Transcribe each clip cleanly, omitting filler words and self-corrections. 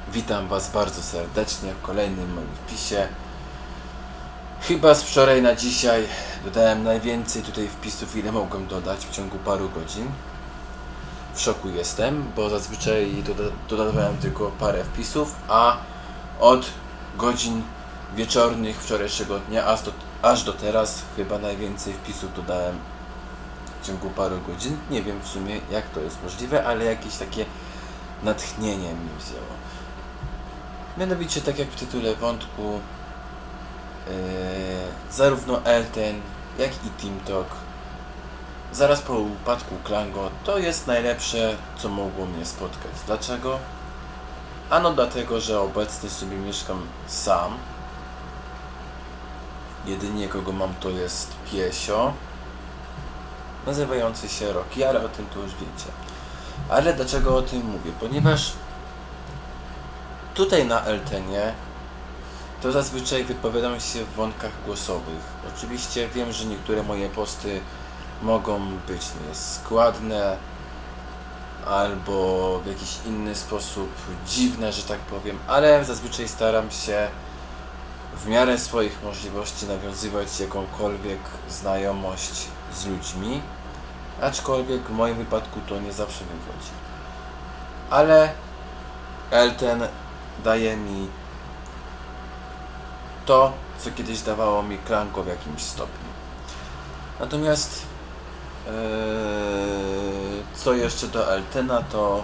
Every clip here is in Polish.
Witam Was bardzo serdecznie w kolejnym moim wpisie. Chyba z wczoraj na dzisiaj dodałem najwięcej tutaj wpisów, ile mogłem dodać w ciągu paru godzin. W szoku jestem, bo zazwyczaj dodawałem tylko parę wpisów, a od godzin wieczornych wczorajszego dnia aż do teraz chyba najwięcej wpisów dodałem w ciągu paru godzin. Nie wiem w sumie, jak to jest możliwe, ale jakieś takie natchnienie mi wzięło. Mianowicie, tak jak w tytule wątku, zarówno Elten, jak i TeamTalk zaraz po upadku Klango to jest najlepsze, co mogło mnie spotkać. Dlaczego? Ano dlatego, że obecnie sobie mieszkam sam. Jedynie kogo mam to jest piesio nazywający się Rocky, ale o tym to już wiecie. Ale dlaczego o tym mówię? Ponieważ tutaj na Eltenie to zazwyczaj wypowiadam się w wątkach głosowych. Oczywiście wiem, że niektóre moje posty mogą być nieskładne albo w jakiś inny sposób dziwne, że tak powiem, ale zazwyczaj staram się w miarę swoich możliwości nawiązywać jakąkolwiek znajomość z ludźmi, aczkolwiek w moim wypadku to nie zawsze wychodzi. Ale Elten daje mi to, co kiedyś dawało mi Klango w jakimś stopniu. Natomiast co jeszcze do Eltena, to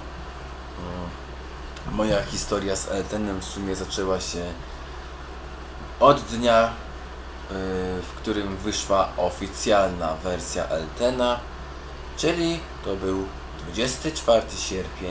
moja historia z Eltenem w sumie zaczęła się od dnia, w którym wyszła oficjalna wersja Eltena, czyli to był 24 sierpień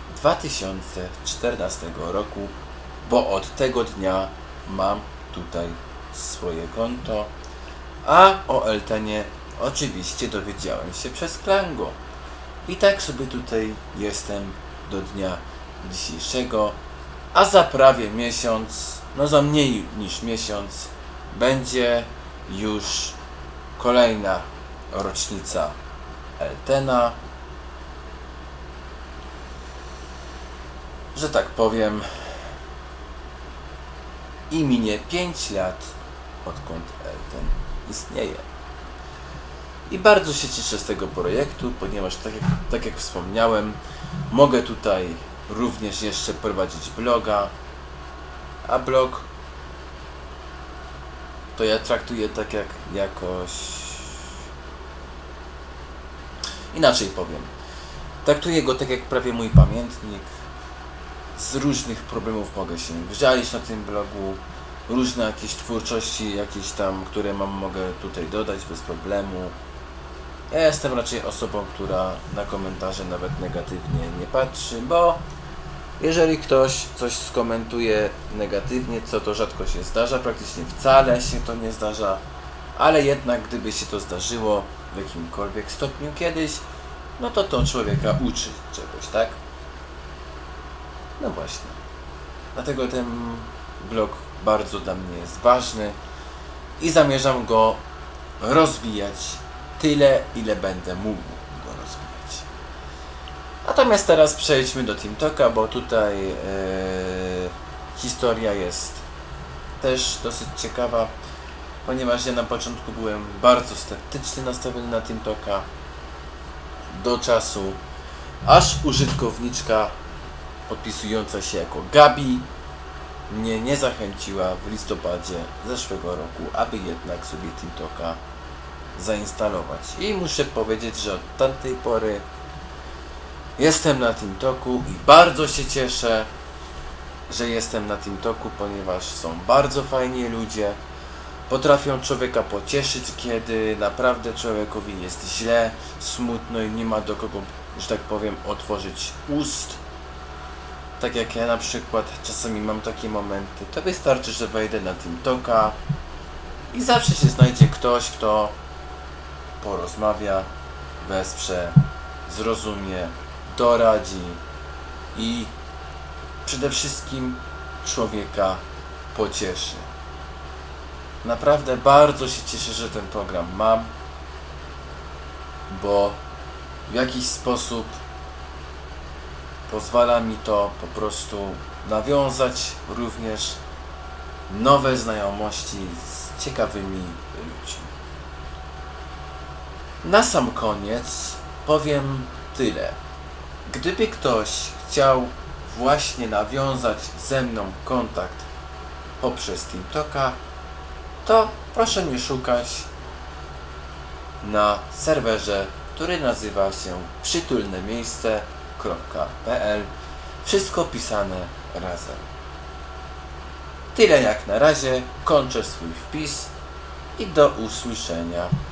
2014 roku, bo od tego dnia mam tutaj swoje konto, a o Eltenie oczywiście dowiedziałem się przez Klango. I tak sobie tutaj jestem do dnia dzisiejszego, a za prawie miesiąc, no za mniej niż miesiąc, będzie już kolejna rocznica Eltena. Że tak powiem, i minie 5 lat, odkąd Elten istnieje. I bardzo się cieszę z tego projektu, ponieważ tak jak wspomniałem, mogę tutaj również jeszcze prowadzić bloga, a blog to ja traktuję tak jak jakoś... Inaczej powiem. Traktuję go tak jak prawie mój pamiętnik. Z różnych problemów mogę się wżalić na tym blogu. Różne jakieś twórczości, jakieś tam, które mogę tutaj dodać bez problemu. Ja jestem raczej osobą, która na komentarze nawet negatywnie nie patrzy, bo jeżeli ktoś coś skomentuje negatywnie, co to rzadko się zdarza, praktycznie wcale się to nie zdarza, ale jednak gdyby się to zdarzyło w jakimkolwiek stopniu kiedyś, no to człowieka uczy czegoś, tak? No właśnie. Dlatego ten blog bardzo dla mnie jest ważny i zamierzam go rozwijać tyle, ile będę mógł go rozwijać. Natomiast teraz przejdźmy do TeamTalka, bo tutaj historia jest też dosyć ciekawa, ponieważ ja na początku byłem bardzo sceptycznie nastawiony na TeamTalka do czasu, aż użytkowniczka podpisująca się jako Gabi mnie nie zachęciła w listopadzie zeszłego roku, aby jednak sobie TeamTalka zainstalować. I muszę powiedzieć, że od tamtej pory jestem na TeamTalku i bardzo się cieszę, że jestem na TeamTalku, ponieważ są bardzo fajni ludzie, potrafią człowieka pocieszyć, kiedy naprawdę człowiekowi jest źle, smutno i nie ma do kogo, że tak powiem, otworzyć ust. Tak jak ja na przykład czasami mam takie momenty, to wystarczy, że wejdę na TeamTalka i zawsze się znajdzie ktoś, kto porozmawia, wesprze, zrozumie, doradzi i przede wszystkim człowieka pocieszy. Naprawdę bardzo się cieszę, że ten program mam, bo w jakiś sposób pozwala mi to po prostu nawiązać również nowe znajomości z ciekawymi ludźmi. Na sam koniec powiem tyle. Gdyby ktoś chciał właśnie nawiązać ze mną kontakt poprzez TeamTalka, to proszę mnie szukać na serwerze, który nazywa się przytulnemiejsce.pl. Wszystko pisane razem. Tyle jak na razie. Kończę swój wpis i do usłyszenia